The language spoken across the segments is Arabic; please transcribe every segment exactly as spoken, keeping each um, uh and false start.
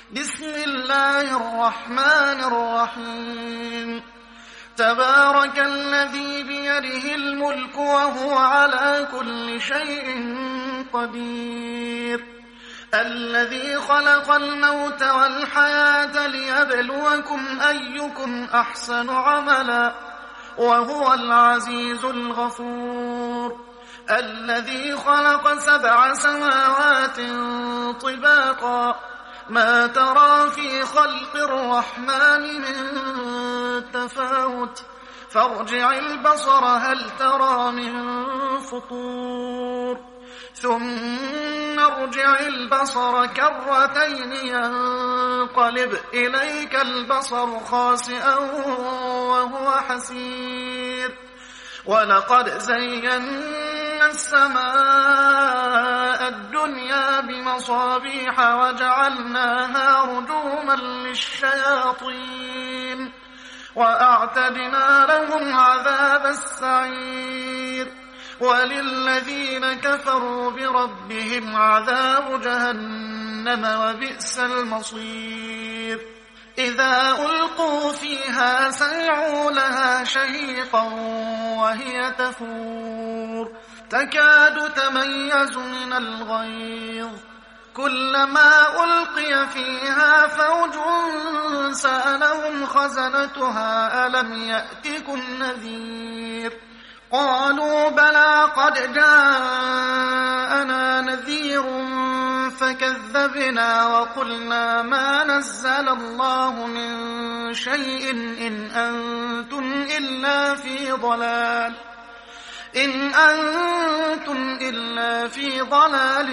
بسم الله الرحمن الرحيم تبارك الذي بيده الملك وهو على كل شيء قدير الذي خلق الموت والحياة ليبلوكم أيكم أحسن عملا وهو العزيز الغفور الذي خلق سبع سماوات طباقا ما ترى في خلق الرحمن من تفاوت فارجع البصر هل ترى من فطور ثم ارجع البصر كرتين ينقلب إليك البصر خاسئا وهو حسير ولقد زينا السماء الدنيا بمصابيح وجعلناها رجوما للشياطين وأعتدنا لهم عذاب السعير وللذين كفروا بربهم عذاب جهنم وبئس المصير إذا ألقوا فيها سمعوا لها شهيقا وهي تفور تكاد تميز من الغيظ كلما ألقي فيها فوج سألهم خزنتها ألم يأتكم نذير قالوا بلى قد جاءنا نذير فكذبنا وقلنا ما نزل الله من شيء إن أنتم إلا في ضلال إن أنتم إلا في ضلال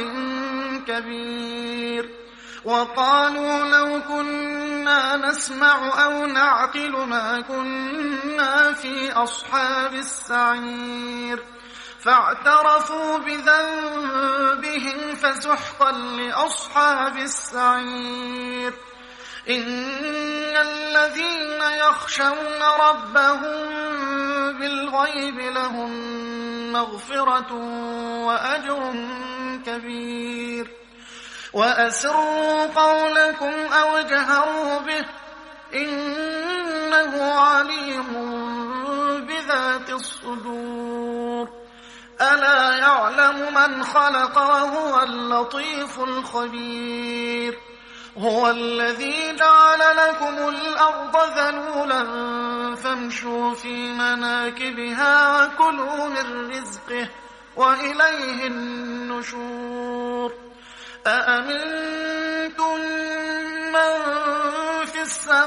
كبير وقالوا لو كنا نسمع أو نعقل ما كنا في أصحاب السعير فاعترفوا بذنبهم فسحقا لأصحاب السعير إن الذين يخشون ربهم بالغيب لهم مغفرة وأجر كبير وأسروا قولكم أو اجهروا به إنه عليم بذات الصدور ألا يعلم من خلق وهو اللطيف الخبير هو الذي جعل لكم الأرض ذلولا فامشوا في مناكبها وكلوا من رزقه وإليه النشور أأمنتم من في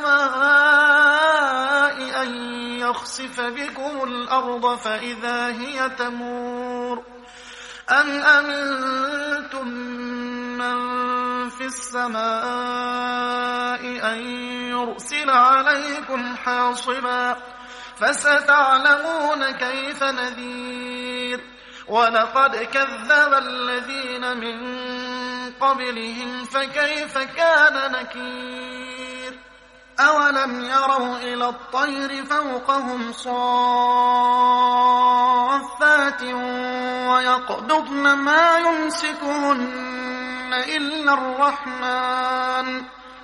السماء أن يخسف بكم الأرض فإذا هي تمور أم أمنتم من في السماء أن يرسل عليكم حاصبا فستعلمون كيف نذير ولقد كذب الذين من قبلهم فكيف كان نكير أولم يروا إلى الطير فوقهم صافات ويقبضن ما يمسكهن إلا الرحمن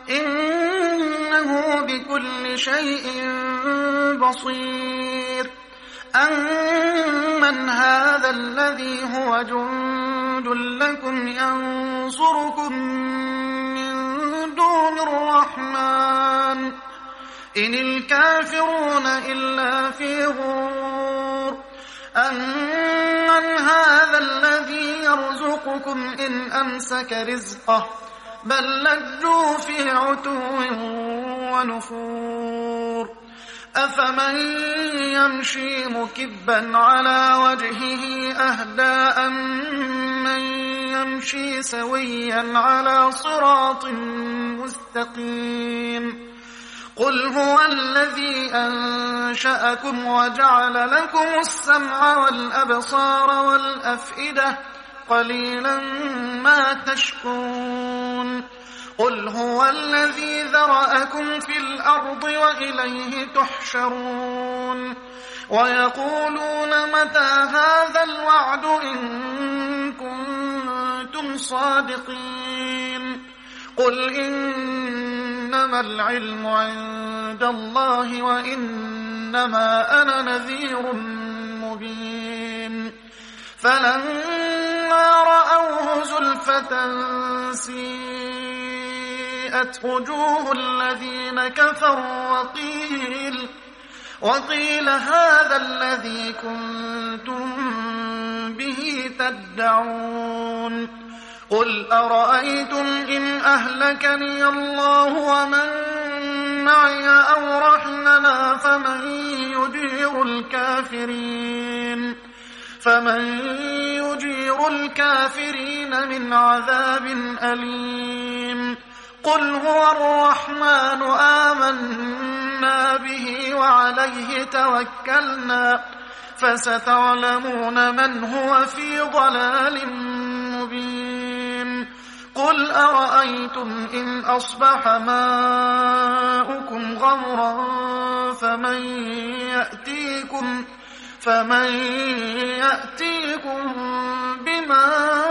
إنه بكل شيء بصير أمن هذا الذي هو جند لكم ينصركم من دون الرحمن إن الكافرون إلا في غرور أمن هذا الذي يرزقكم إن أمسك رزقه بل لجوا في عتو ونفور أفمن يمشي مكبا على وجهه أهدى أمن يمشي سويا على صراط مستقيم قل هو الذي أنشأكم وجعل لكم السمع والأبصار والأفئدة قليلا ما تشكرون قل هو الذي ذرأكم في الأرض وإليه تحشرون ويقولون متى هذا الوعد إن كنتم صادقين قل إنما العلم عند الله وإنما أنا نذير مبين فلما رأوه زلفة سيئت وجوه الذين كفروا وقيل, وقيل هذا الذي كنتم به تدعون قل أرأيتم إن أهلكني الله ومن معي أو رحمنا فمن يجير الكافرين فمن يجير الكافرين من عذاب أليم قل هو الرحمن آمنا به وعليه توكلنا فستعلمون من هو في ضلال مبين قل أرأيتم إن أصبح ماؤكم غورا فمن يأتيكم, فمن يأتيكم بماء